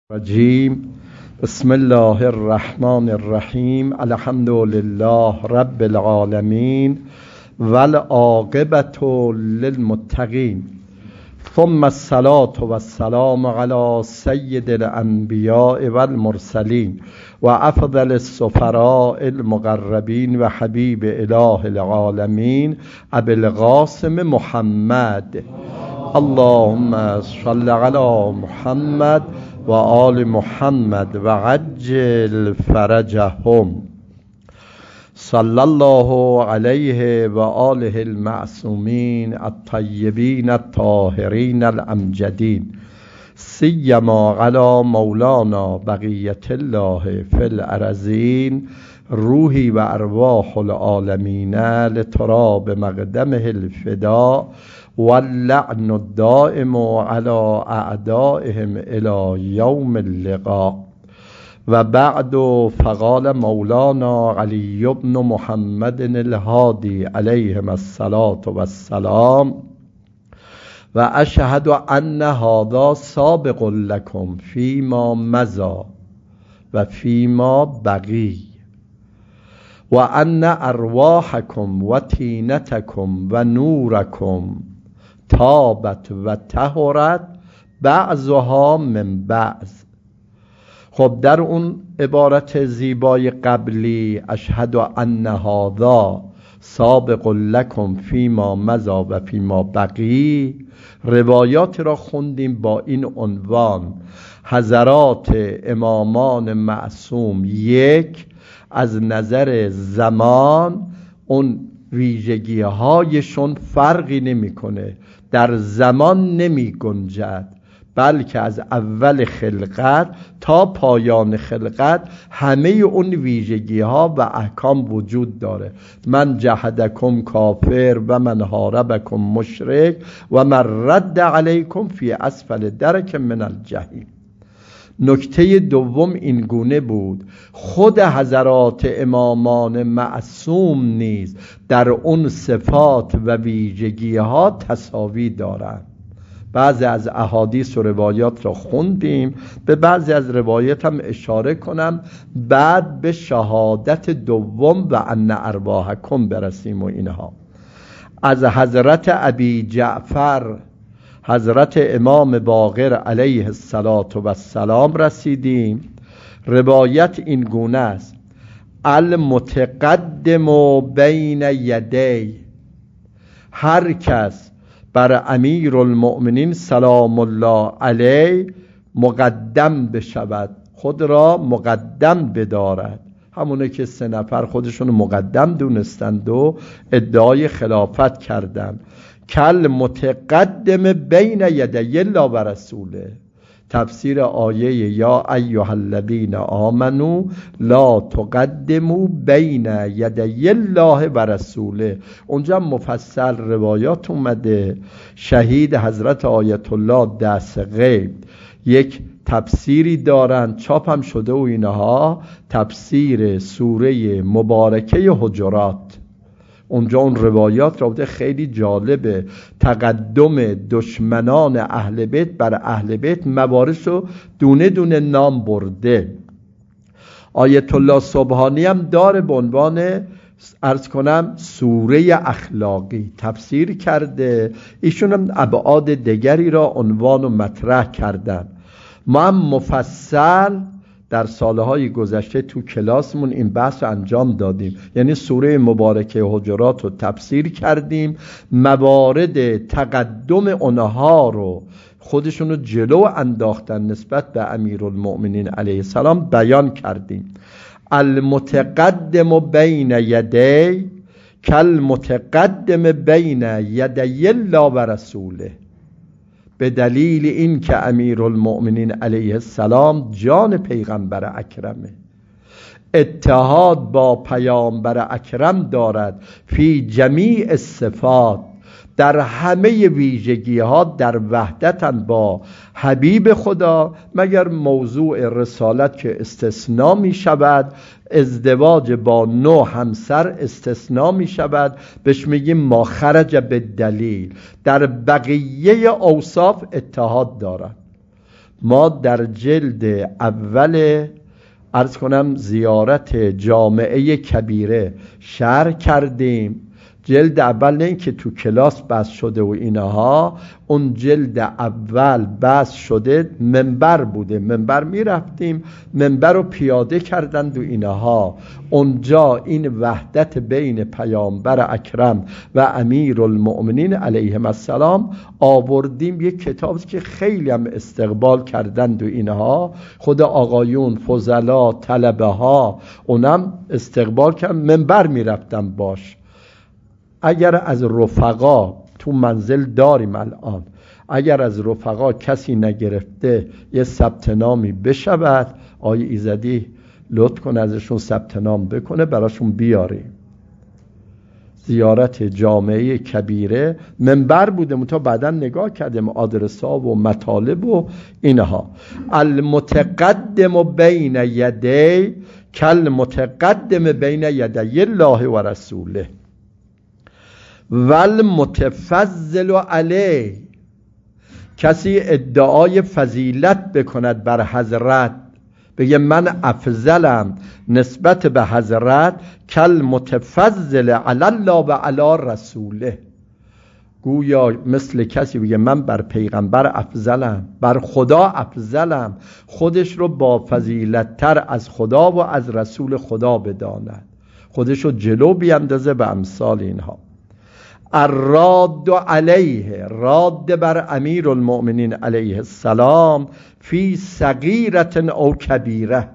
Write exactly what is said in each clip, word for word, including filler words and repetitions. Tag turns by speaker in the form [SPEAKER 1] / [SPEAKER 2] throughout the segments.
[SPEAKER 1] رجیم. بسم الله الرحمن الرحیم. الحمد لله رب العالمین والعاقبة للمتقین، ثم الصلاة والسلام علی سید الانبیاء والمرسلین و افضل السفراء المقربین و حبیب اله العالمین ابی القاسم محمد. اللهم صل علی محمد و آل محمد و عجل فرجهم. صلی الله علیه و آله المعصومین الطیبین الطاهرین الامجدین، سیما علی مولانا بقیت الله فی الارضین، روحی و ارواح العالمین لتراب مقدمه الفدا واللعن الدائم على اعدائهم الى یوم اللقاء. و بعد، فقال مولانا علی بن محمد الهادی علیهم الصلاة والسلام: و اشهد ان هذا سابق لكم فيما مضى و فيما بقی، و ان ارواحکم و طینتکم و نورکم تابت و طهرت بعضها من بعض. خب در اون عبارت زیبای قبلی، اشهد ان هذا سابق لکم فیما مضی و فیما بقی، روایات را خوندیم با این عنوان: حضرات امامان معصوم یک، از نظر زمان اون ویژگی هایشون فرقی نمیکنه، در زمان نمی گنجد، بلکه از اول خلقت تا پایان خلقت همه اون ویژگی ها و احکام وجود داره. من جحدکم کافر و من حاربکم مشرک و من رد علیکم فی اسفل درک من الجحیم. نکته دوم این گونه بود: خود حضرات امامان معصوم نیز در اون صفات و ویژگی ها تساوی دارند. بعضی از احادیث و روایات را خوندیم، به بعضی از روایات هم اشاره کنم، بعد به شهادت دوم و ان ارواحکم برسیم. و اینها از حضرت ابی جعفر حضرت امام باقر علیه السلام رسیدیم. روایت این گونه است: المتقدم بین یدی، هر کس بر امیر المؤمنین سلام الله علیه مقدم بشود، خود را مقدم بدارد. همونه که سه نفر خودشون مقدم دونستند و ادعای خلافت کردند. کل متقدم بین یدی الله و رسوله. تفسیر آیه یا ایها الذین آمنوا لا تقدموا بین یدی الله و رسوله. اونجا مفصل روایات اومده. شهید حضرت آیت الله دست غیب یک تفسیری دارن، چاپ هم شده و اینها، تفسیر سوره مبارکه حجرات. اونجا اون روایات را بوده، خیلی جالبه. تقدم دشمنان اهل بیت بر اهل بیت مواردش رو دونه دونه نام برده. آیت الله سبحانی هم داره به عنوان، عرض کنم، سوره اخلاقی تفسیر کرده. ایشون هم ابعاد دیگری را عنوان و مطرح کردن. ما هم مفصل در سالهای گذشته تو کلاسمون این بحث رو انجام دادیم، یعنی سوره مبارکه حجرات رو تفسیر کردیم، موارد تقدم اونها رو خودشون رو جلو انداختن نسبت به امیرالمؤمنین علیه السلام بیان کردیم. المتقدم بین یدی کل متقدم بین یدی الله و رسوله، به دلیل این که امیرالمؤمنین علیه السلام جان پیغمبر اکرمه، اتحاد با پیامبر اکرم دارد فی جمیع الصفات، در همه ویژگی ها در وحدتن با حبیب خدا، مگر موضوع رسالت که استثناء می شود، ازدواج با نو همسر استثناء می شود، بهش میگیم ما خرج به دلیل. در بقیه اوصاف اتحاد دارد. ما در جلد اول عرض کنم زیارت جامعه کبیره شرح کردیم. جلد اول نه این که تو کلاس بس شده و اینها، اون جلد اول بس شده منبر بوده، منبر می رفتیم منبر رو پیاده کردند و اینها. اونجا این وحدت بین پیامبر اکرم و امیر المؤمنین علیهم السلام آوردیم. یک کتاب که خیلی هم استقبال کردند و اینها، خود آقایون فضلا طلبه ها اونم استقبال کردن، منبر می رفتم باش. اگر از رفقا تو منزل داریم الان، اگر از رفقا کسی نگرفته یه ثبت نامی بشود، آقای ایزدی لطف کن ازشون ثبت نام بکنه براشون بیاریم. زیارت جامعه کبیره منبر بوده، منتها بعدا نگاه کردیم آدرس ها و مطالب و اینها. المتقدم بین یدی کل متقدم بین یدی الله و رسوله ول متفضل علیه. کسی ادعای فضیلت بکند بر حضرت، بگه من افضلم نسبت به حضرت، کل متفضل علی الله و علی رسوله، گویا مثل کسی بگه من بر پیغمبر افضلم، بر خدا افضلم، خودش رو با فضیلت تر از خدا و از رسول خدا بداند، خودش رو جلو بیندازه به امثال اینها. الراد علیه، راد بر امیر المؤمنین علیه السلام، فی صغیرة او کبیره،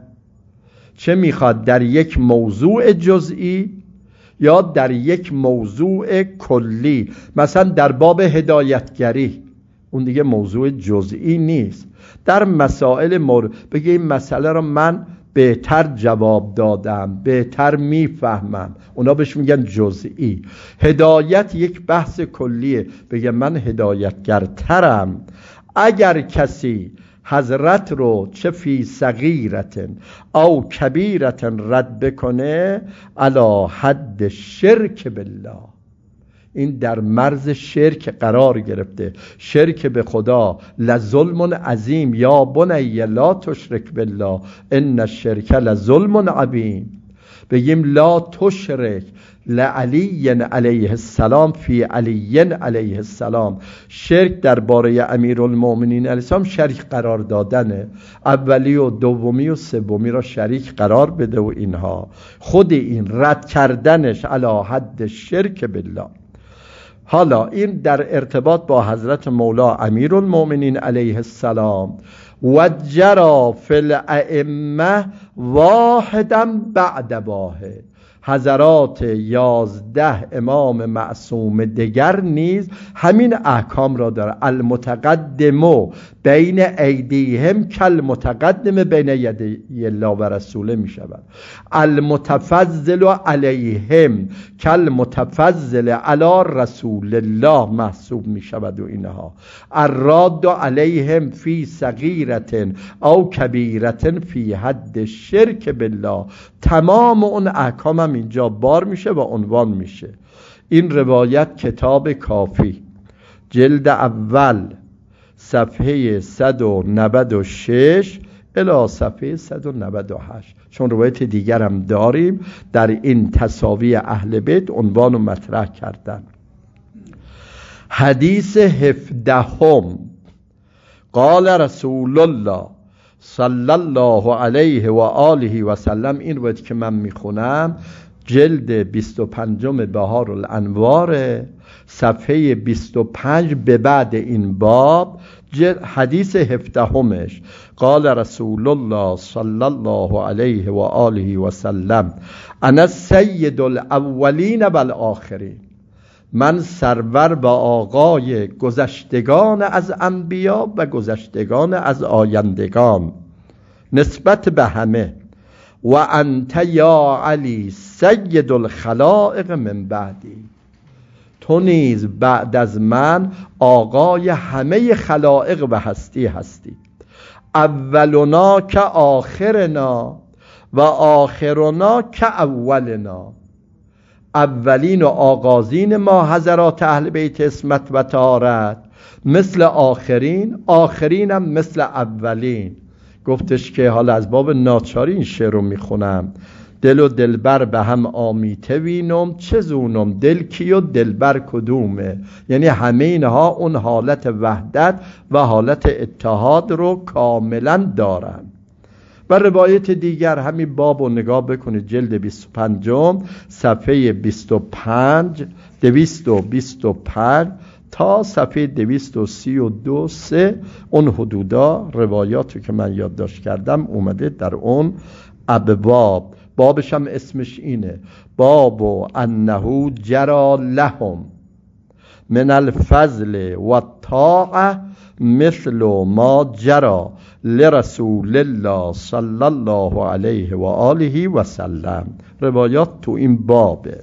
[SPEAKER 1] چه میخواد در یک موضوع جزئی یا در یک موضوع کلی. مثلا در باب هدایتگری، اون دیگه موضوع جزئی نیست. در مسائل مورد بگه این مسئله رو من بهتر جواب دادم، بهتر میفهمم، اونا بهش میگن جزئی. هدایت یک بحث کلیه، بگه من هدایتگرترم. اگر کسی حضرت رو چه فی صغیرة او کبیرة رد بکنه، علی حد شرک بالله، این در مرز شرک قرار گرفته. شرک به خدا لظلم عظیم، یا بنی لا تشرک بالله ان الشرک لظلم عظیم. بگیم لا تشرک لعلی علیه السلام فی علی علیه السلام. شرک درباره امیرالمؤمنین علیه السلام شریک قرار دادنه، اولی و دومی و سومی را شریک قرار بده و اینها. خود این رد کردنش علی حد شرک بالله. حالا این در ارتباط با حضرت مولا امیرالمؤمنین علیه السلام. و جرا فی الائمه واحدا بعد واحد، حضرات یازده امام معصوم دیگر نیز همین احکام را داره. المتقدم بین ایدیهم کل متقدم بین یدی الله و رسوله می شود. المتفضل علیهم کل متفضل علی رسول الله محسوب می شود و اینها. الراد علیهم فی صغیرة او کبیرة فی حد شرک بالله. تمام اون احکام هم اینجا بار میشه و عنوان میشه. این روایت کتاب کافی جلد اول صفحه صد و نود و شش الی صفحه صد و نود و هشت، چون روایت دیگر هم داریم در این تساوی اهل بیت عنوان و مطرح کردن. حدیث هفدهم، قال رسول الله صلی الله علیه و آله و سلم. این روایت که من میخونم جلد بیست و پنجم بهار الانوار صفحه بیست و پنج به بعد این باب، حدیث هفدهمش. قال رسول الله صلی الله علیه و آله و سلم انا سید الاولین و الاخرین، من سرور و آقای گذشتگان از انبیا و گذشتگان از آیندگان نسبت به همه. و انت یا علی سید الخلائق من بعدی، تو نیز بعد از من آقای همه خلائق و هستی هستی. اولنا که آخرنا و آخرنا که اولنا، اولین و آغازین ما حضرات اهل بیت عصمت و طهارت مثل آخرین، آخرینم مثل اولین. گفتش که حالا از باب ناچاری این شعر رو میخونم. دل و دلبر به هم آمیته وینم، چه زونم دل کی و دلبر کدومه. یعنی همه اینها اون حالت وحدت و حالت اتحاد رو کاملا دارن. و روایت دیگر همین باب رو نگاه بکنید، جلد بیست و پنج صفحه بیست و پنج دویست و بیست و پنج تا صفحه دویست و سی و دو سه، اون حدودا روایاتی که من یادداشت کردم اومده در اون ابواب. بابش هم اسمش اینه، باب و انه جرا لهم من الفضل و الطاعه مثل ما جرا لرسول الله صلی الله علیه و آله و سلم. روایات تو این بابه.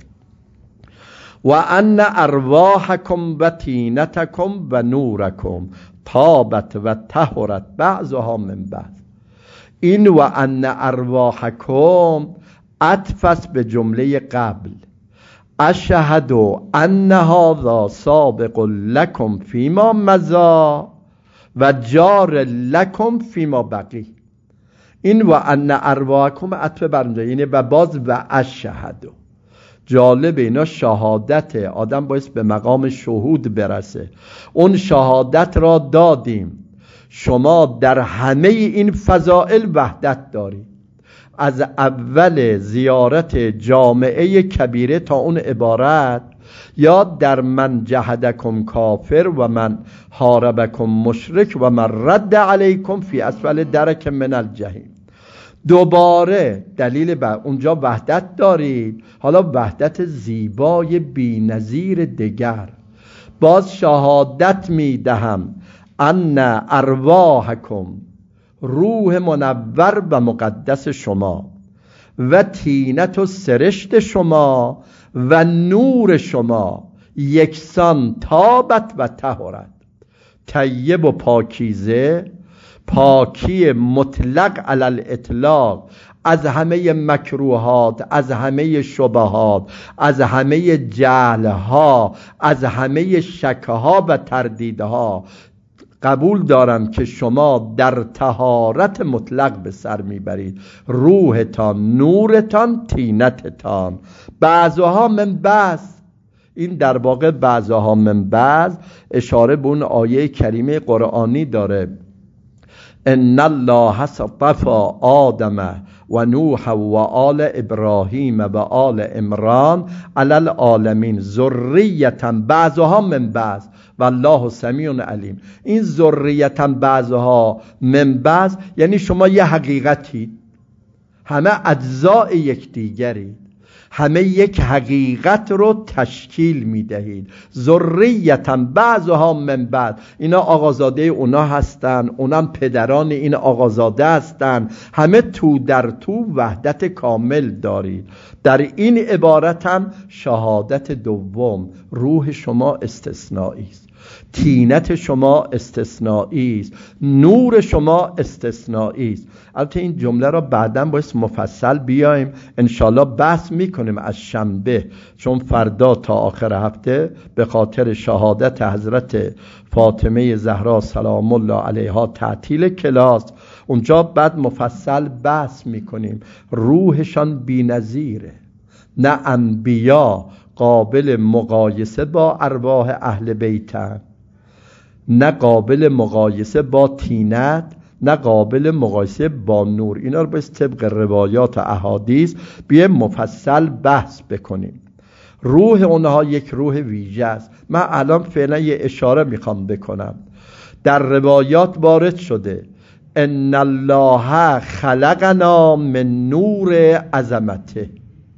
[SPEAKER 1] و ان ارواحکم و تینتکم و نورکم طابت و طهرت بعضها من بعض. این و ان ارواحکم عطف است به جمله قبل. اشهد ان هذا سابق لکم فیما مضی و جار لکم فیما بقی. این و ان ارواحکم عطف بر اونجا، یعنی و باز و اشهد. جالب اینا شهادت آدم باید به مقام شهود برسه. اون شهادت را دادیم. شما در همه این فضائل وحدت دارید، از اول زیارت جامعه کبیره تا اون عبارت، یا در من جهدکم کافر و من حاربکم مشرک و من رد علیکم فی اسفل درک من الجحیم. دوباره دلیل بر اونجا وحدت دارید، حالا وحدت زیبای بی نظیر دیگر. باز شهادت می دهم ان ارواحکم، روح منور و مقدس شما، و تینت و سرشت شما و نور شما یکسان تابت و طهرت. طیب و پاکیزه، پاکی مطلق علی الاطلاق از همه مکروهات، از همه شبهات، از همه جهلها، از همه شکها و تردیدها. قبول دارم که شما در طهارت مطلق به سر میبرید، روحتان، نورتان، تینتتان. بعضها من بعض، این در واقع بعضها من بعض اشاره به اون آیه کریمه قرآنی داره، ان الله اصطفى آدم و نوح و آل ابراهیم و آل عمران علی العالمین ذریة بعضها من بعض والله سمیع علیم. این ذریة بعضها من بعض یعنی شما یه حقیقتید، همه اجزاء یکدیگرید، همه یک حقیقت رو تشکیل میدهید. ذریة بعضها من بعد، اینا آقازاده اونا هستن، اونم پدران این آقازاده هستن، همه تو در تو وحدت کامل دارید. در این عبارت هم شهادت دوم، روح شما استثنایی است، تینت شما استثنایی است، نور شما استثنایی است. البته این جمله را بعداً باید مفصل بیایم انشالله بحث میکنیم از شنبه، چون فردا تا آخر هفته به خاطر شهادت حضرت فاطمه زهرا سلام الله علیها تعطیل کلاس، اونجا بعد مفصل بحث میکنیم. روحشان بی‌نظیره، نه انبیا قابل مقایسه با ارواح اهل بیتن، نه قابل مقایسه با تینت، نه قابل مقایسه با نور. اینا رو به طبق روایات و احادیث بیایم مفصل بحث بکنیم. روح اونها یک روح ویژه است. من الان فعلا یه اشاره میخوام بکنم. در روایات وارد شده ان الله خلقنا من نور عظمته،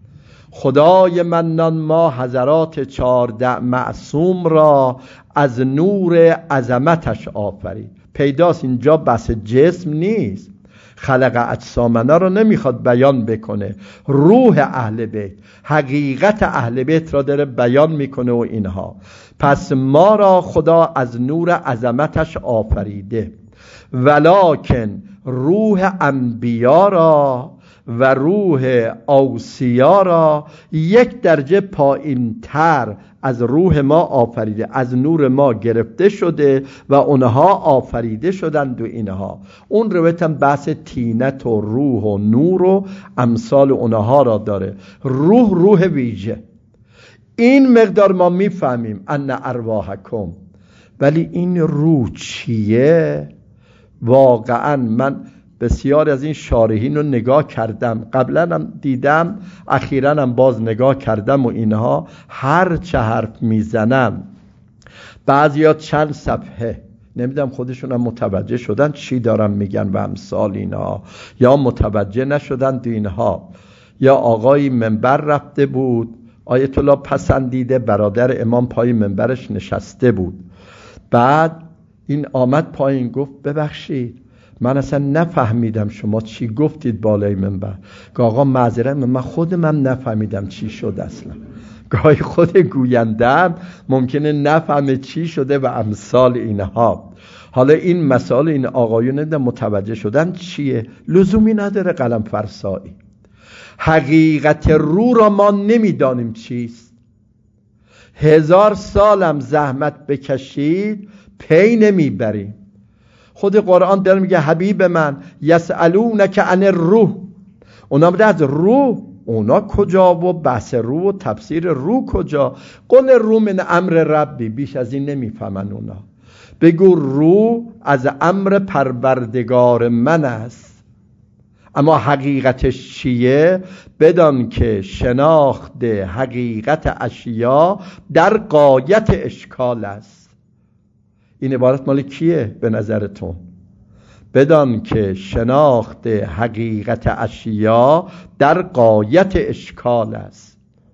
[SPEAKER 1] خدای منان ما حضرات چارده معصوم را از نور عظمتش آفرید. پیداست اینجا بحث جسم نیست، خلق اجسامنا رو نمیخواد بیان بکنه، روح اهل بیت، حقیقت اهل بیت را داره بیان میکنه و اینها. پس ما را خدا از نور عظمتش آفریده، ولکن روح انبیا را و روح اوصیا را یک درجه پایین تر از روح ما آفریده، از نور ما گرفته شده و اونها آفریده شدند. و اینها اون روایت هم بحث تینت و روح و نور و امثال اونها را داره. روح روح ویژه، این مقدار ما میفهمیم ان ارواحکم، ولی این روح چیه؟ واقعا من بسیار از این شارحین رو نگاه کردم، قبلا هم دیدم، اخیراً هم باز نگاه کردم و اینها هر چه حرف میزنم بعضیا چند صفحه نمیدونم خودشون هم متوجه شدن چی دارم میگن و امثال اینها، یا متوجه نشدن دو اینها. یا آقای منبر رفته بود، آیت الله پسندیده، برادر امام پای منبرش نشسته بود، بعد این آمد پایین گفت ببخشید من اصلا نفهمیدم شما چی گفتید بالای منبر. که آقا معذرت من خودم هم نفهمیدم چی شد اصلا. گاهی خود گویندم ممکنه نفهمه چی شده و امثال اینها. حالا این مسائل این آقایون متوجه شدن چیه؟ لزومی نداره قلم فرسایی. حقیقت رو را ما نمیدانیم چیست. هزار سالم زحمت بکشید پی نمیبریم. خود قرآن داره میگه حبیب من یسألونک عن الروح، اونا میگه از روح، اونا کجا و بحث روح و تفسیر روح کجا؟ قل روح من امر ربی، بیش از این نمیفهمن اونا. بگو روح از امر پروردگار من است. اما حقیقتش چیه؟ بدان که شناخت حقیقت اشیا در غایت اشکال است. این عبارت مال کیه به نظرتون؟ بدان که شناخت حقیقت اشیا در غایت اشکال است.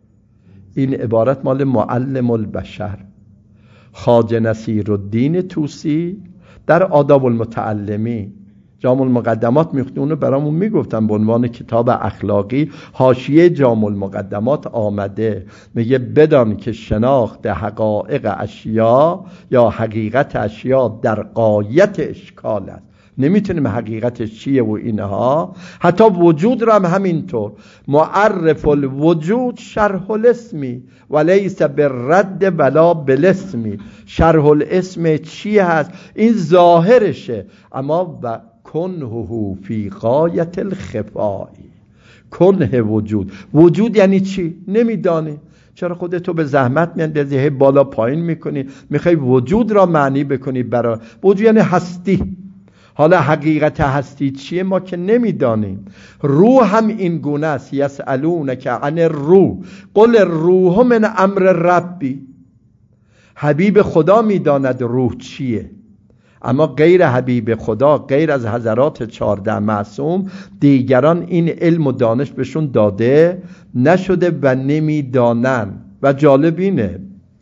[SPEAKER 1] این عبارت مال معلم البشر خواجه نصیرالدین طوسی در آداب المتعلمی جامع المقدمات میخونی، اونو برامون میگفتن به عنوان کتاب اخلاقی. حاشیه جامع المقدمات آمده میگه بدان که شناخت حقایق اشیا یا حقیقت اشیا در غایت اشکال است. نمیتونیم حقیقتش چیه و اینها. حتی وجود را هم همینطور. معرف الوجود شرح الاسمی ولیس بالرد ولا بالاسمی. شرح الاسم چی هست؟ این ظاهرشه، اما و کنه فی غایت الخفاء. کنه وجود، وجود یعنی چی؟ نمیدانی. چرا خودتو به زحمت میاندازی، هی بالا پایین میکنی، میخوای وجود را معنی بکنی. برای وجود یعنی هستی. حالا حقیقت هستی چیه ما که نمیدانیم. روح هم این گونه است. یسألونک عن الروح قل الروح من امر ربی. حبیب خدا میداند روح چیه، اما غیر حبیب خدا، غیر از حضرات چهارده معصوم، دیگران این علم و دانش بهشون داده نشده و نمیدانن. و جالب اینه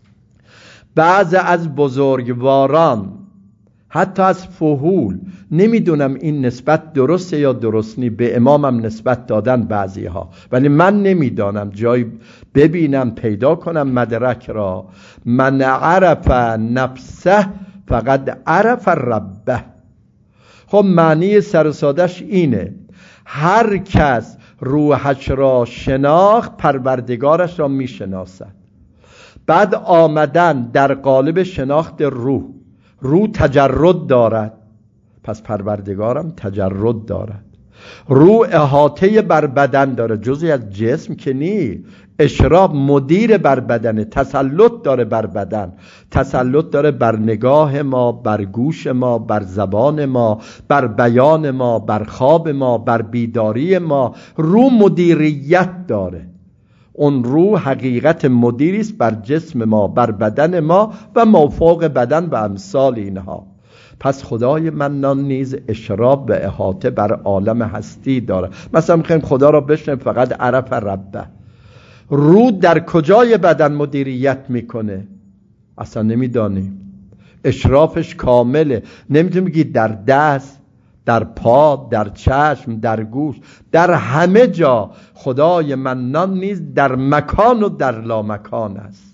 [SPEAKER 1] بعض از بزرگواران حتی از فحول، نمیدونم این نسبت درسته یا درست نی، به امامم نسبت دادن بعضی ها، ولی من نمیدانم، جای ببینم پیدا کنم مدرک را. من عرف نفسه فقط عرف ربه. خب معنی سرسادش اینه هر کس روحش را شناخت پروردگارش را میشناسد. بعد آمدن در قالب شناخت روح، روح تجرد دارد، پس پروردگارم تجرد دارد. روح احاطه بر بدن داره، جزئی از جسم که نی. اشراب مدیر بر بدن، تسلط داره بر بدن، تسلط داره بر نگاه ما، بر گوش ما، بر زبان ما، بر بیان ما، بر خواب ما، بر بیداری ما. روح مدیریت داره. اون روح حقیقت مدیری است بر جسم ما، بر بدن ما و مافوق بدن و امثال اینها. پس خدای منان نیز اشراب و احاطه بر عالم هستی داره. مثلا میخوایم خدا را بشنیم فقط عرف ربه. روح در کجای بدن مدیریت میکنه اصلا نمیدانیم. اشرافش کامله. نمیتونی بگی در دست، در پا، در چشم، در گوش، در همه جا. خدای منان نیز در مکان و در لامکان است.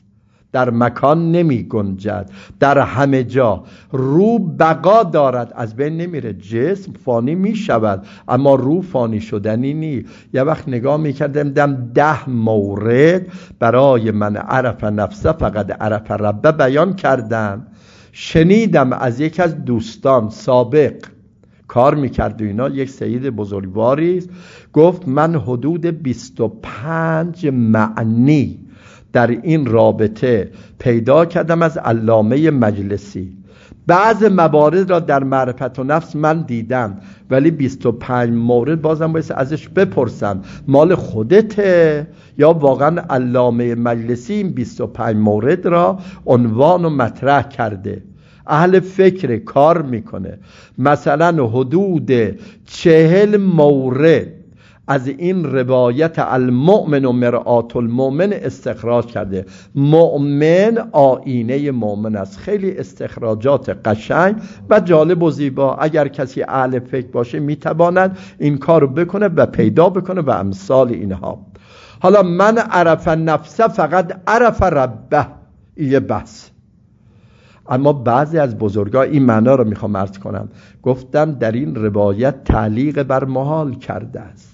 [SPEAKER 1] در مکان نمی گنجد، در همه جا. روح بقا دارد، از بین نمیره. جسم فانی می شود اما روح فانی شدنی نی. یه وقت نگاه میکردم دم ده مورد برای من عرف نفسه فقط عرف ربه بیان کردم. شنیدم از یک از دوستان سابق کار میکرد و اینا، یک سید بزرگواری است، گفت من حدود بیست و پنج معنی در این رابطه پیدا کردم از علامه مجلسی. بعض موارد را در معرفت و نفس من دیدم، ولی بیست و پنج مورد بازم باید ازش بپرسم مال خودته یا واقعا علامه مجلسی این بیست و پنج مورد را عنوان و مطرح کرده. اهل فکر کار میکنه، مثلا حدود چهل مورد از این روایت المؤمن و مرآت المؤمن استخراج کرده. مؤمن آینه مؤمن است. خیلی استخراجات قشنگ و جالب و زیبا. اگر کسی اهل فکر باشه میتواند این کار رو بکنه و پیدا بکنه و امثال اینها. حالا من عرف نفسه فقط عرف ربه، یه بحث. اما بعضی از بزرگان این معنا رو میخوام عرض کنم، گفتن در این روایت تعلیق بر محال کرده است.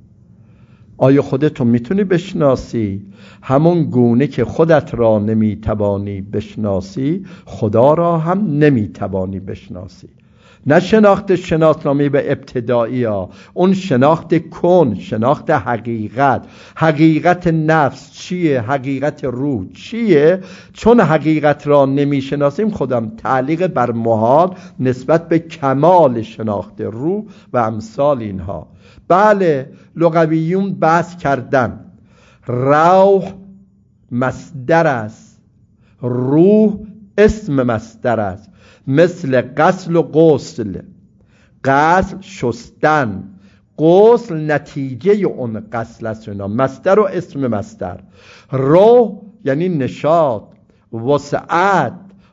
[SPEAKER 1] آیا خودتو میتونی بشناسی؟ همون گونه که خودت را نمیتوانی بشناسی خدا را هم نمیتوانی بشناسی. نه شناخت شناسنامه به ابتدایی ها، اون شناخت کن، شناخت حقیقت. حقیقت نفس چیه؟ حقیقت روح چیه؟ چون حقیقت را نمیشناسیم خودم تعلیق بر محال نسبت به کمال شناخت روح و امثال اینها. بله لغویون بحث کردن، روح مصدر است، روح اسم مصدر است، مثل غسل و غسل. غسل شستن، غسل نتیجه اون غسل است. اینا مصدر و اسم مصدر. روح یعنی نشاط، وسعت،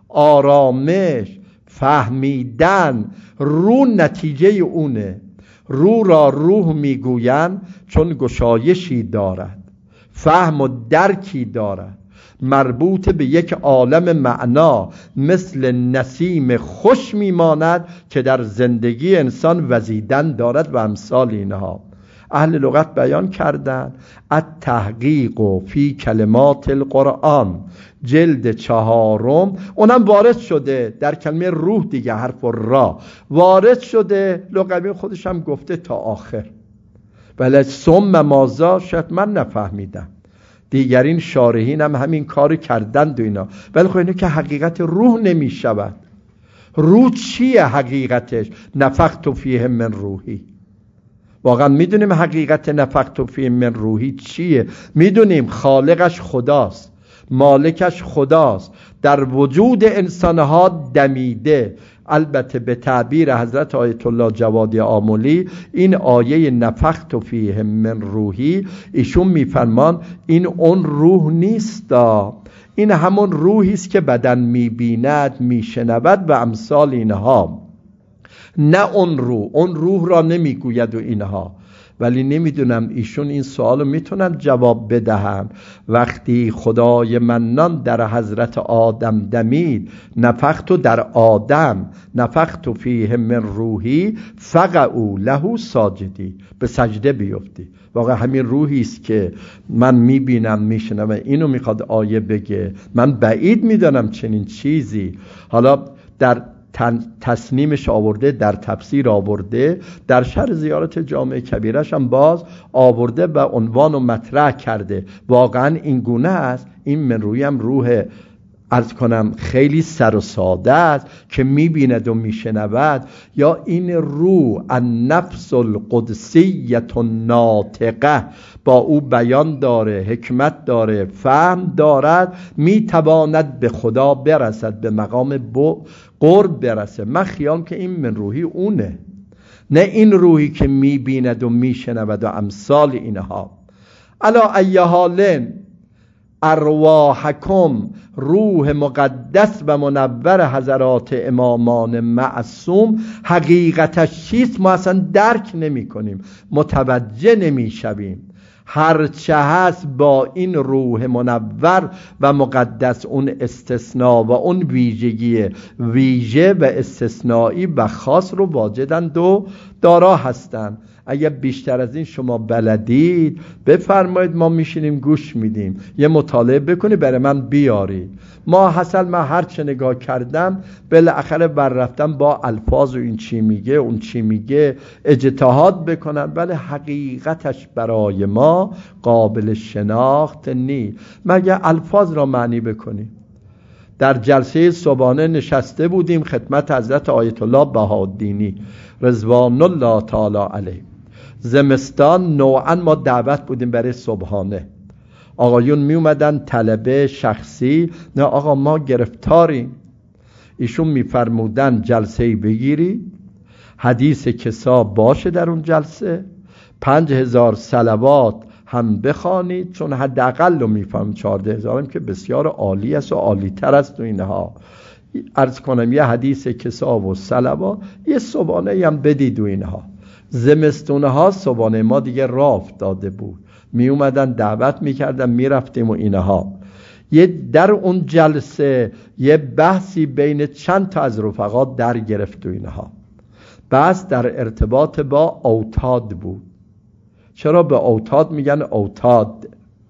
[SPEAKER 1] آرامش، فهمیدن. روح نتیجه اونه. روح را روح میگویند چون گشایشی دارد، فهم و درکی دارد، مربوط به یک عالم معنا، مثل نسیم خوش میماند که در زندگی انسان وزیدن دارد و امثال اینها. اهل لغت بیان کردن التحقیق فی کلمات القرآن جلد چهارم، اونم وارد شده در کلمه روح دیگه، حرف را وارد شده. لغوی خودش هم گفته تا آخر، ولی ثم مازا شاید من نفهمیدم، دیگرین شارحین هم همین کار کردند و اینا. ولی خب اینه که حقیقت روح نمی شود. روح چیه حقیقتش؟ نفخت فیه من روحی. واقعا میدونیم حقیقت نفخت فیه من روحی چیه؟ میدونیم خالقش خداست، مالکش خداست، در وجود انسانها دمیده. البته به تعبیر حضرت آیت الله جوادی آملی این آیه نفخت فیه من روحی، ایشون میفرمان این اون روح نیستا، این همون روحی است که بدن میبیند میشنود و امثال اینها. نه اون روح، اون روح را نمیگوید و اینها. ولی نمیدونم ایشون این سوالو میتونن جواب بدهن. وقتی خدای منان در حضرت آدم دمید، نفخت در آدم نفخت فیه من روحی فقعوا له ساجدی، به سجده بیفتی. واقعا همین روحی است که من میبینم میشنم. اینو میخواد آیه بگه. من بعید میدانم چنین چیزی. حالا در تصنیمش آورده، در تفسیر آورده، در شرح زیارت جامع کبیرش هم باز آورده و عنوان و مطرح کرده. واقعا این گونه است. این من روی هم روح عرض کنم خیلی سر و ساده است که میبیند و میشنود، یا این روح النفس القدسیت الناطقه، با او بیان داره، حکمت داره، فهم دارد، میتواند به خدا برسد، به مقام قرب برسه. من خیال که این من روحی اونه، نه این روحی که میبیند و میشنود و امثال اینها. الا ای حالن ارواحکم، روح مقدس و منور حضرات امامان معصوم حقیقتش چیست ما اصلا درک نمی کنیم، متوجه نمی شویم. هرچه هست با این روح منور و مقدس، اون استثناء و اون ویژگی ویژه و استثنایی و خاص رو واجدند و دارا هستند. اگر بیشتر از این شما بلدید بفرمایید، ما میشینیم گوش میدیم، یه مطالعه بکنی برای من بیارید. ما حاصل من هر چه نگاه کردم بالاخره بر رفتم با الفاظ و این چی میگه اون چی میگه اجتهاد بکنن، ولی حقیقتش برای ما قابل شناخت نی مگه الفاظ را معنی بکنیم. در جلسه صبحانه نشسته بودیم خدمت حضرت آیت الله بهاءالدینی رضوان الله تعالی علیه. زمستان نوعا ما دعوت بودیم برای صبحانه، آقایون می اومدن طلبه شخصی، نه آقا ما گرفتاریم. ایشون می فرمودن جلسه بگیری، حدیث کسا باشه در اون جلسه، پنج هزار صلوات هم بخوانید، چون حداقل رو میفهم چهارده هزار هم که بسیار عالی است و عالی تر است و اینها. عرض کنم یه حدیث کسا و صلوات یه صبحانه هم بدید و اینها. زمستونه ها صبحانه ما دیگه راه افتاده بود، می اومدن دعوت میکردن میرفتیم و اینها. یه در اون جلسه یه بحثی بین چند تا از رفقا در گرفت و اینها. بحث در ارتباط با اوتاد بود. چرا به اوتاد میگن اوتاد؟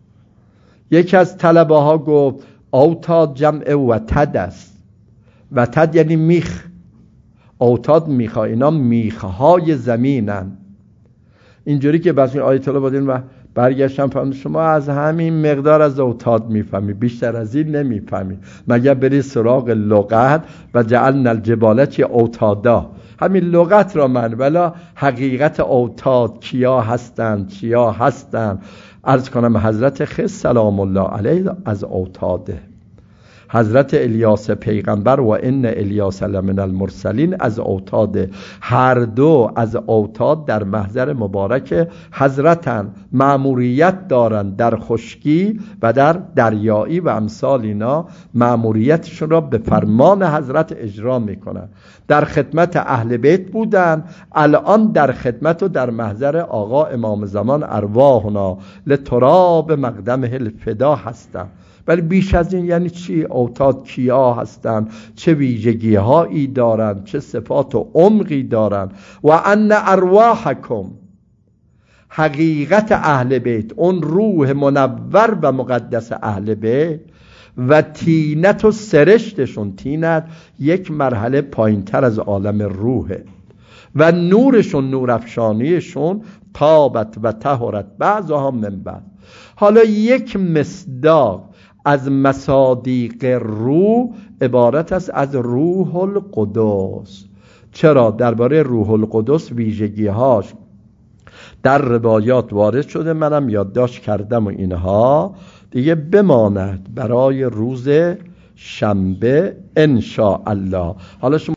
[SPEAKER 1] یکی از طلبه ها گفت اوتاد جمع وتد است، وتد یعنی میخ، اوتاد میخ ها، اینا میخ های زمینن. اینجوری که بس آیت الله بودین و برگشتم فهمید شما از همین مقدار از اوتاد میفهمی، بیشتر از این نمیفهمی، مگر بری سراغ لغت و جعلنا الجبال چی اوتادا، همین لغت را من، ولی حقیقت اوتاد کیا هستند چیا هستند. عرض کنم حضرت خضر سلام الله علیه از اوتاده، حضرت الیاس پیغمبر و ان الیاس لمن المرسلین از اوتاده، هر دو از اوتاد در محضر مبارک حضرتن، مأموریت دارند در خشکی و در دریایی و امثال اینا، مأموریتشون را به فرمان حضرت اجرا میکنن. در خدمت اهل بیت بودن، الان در خدمت و در محضر آقا امام زمان ارواحنا لتراب مقدمه الفدا هستن. ولی بیش از این یعنی چی؟ اوتاد کیا هستن، چه ویژگی هایی دارن، چه صفات و عمقی دارن. و ان ارواحکم، حقیقت اهل بیت، اون روح منور و مقدس اهل بیت و تینت و سرشتشون، تینت یک مرحله پایین تر از عالم روحه، و نورشون، نورافشانیشون طابت و طهرت بعضها من بعض. حالا یک مصداق از مصادیق روح عبارت است از روح القدس. چرا؟ درباره روح القدس ویژگی‌هاش در روایات وارد شده، منم یادداشت کردم و اینها دیگه بماند برای روز شنبه ان شاء الله. حالا شما